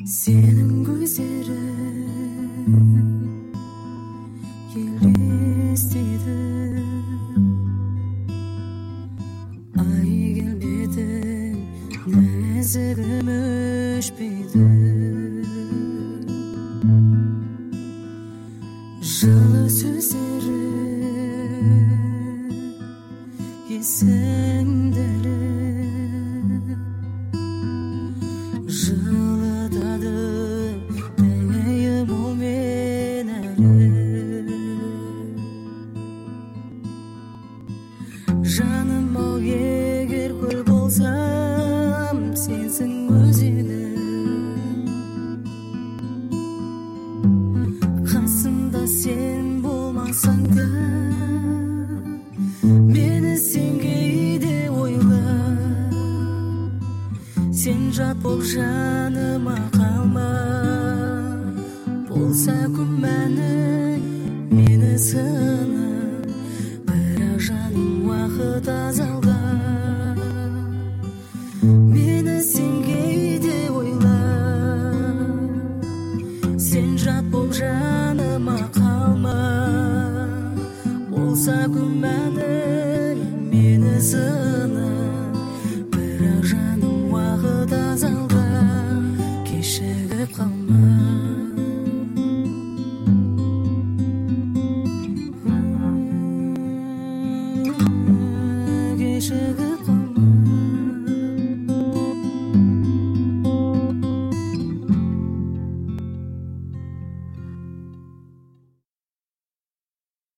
Senin gözlerin елестейді ай келбеті нәзігім өшпейді жылы сөздері есімдері жылытады дәйім ол мен әлі жаным ау егер көл болсам сенсің өзенім қасымда сен болмасаң да мені сен кейде ойла сен жат боп жаныма қалма болса күмәнің мені сына бірақ жаным уақыт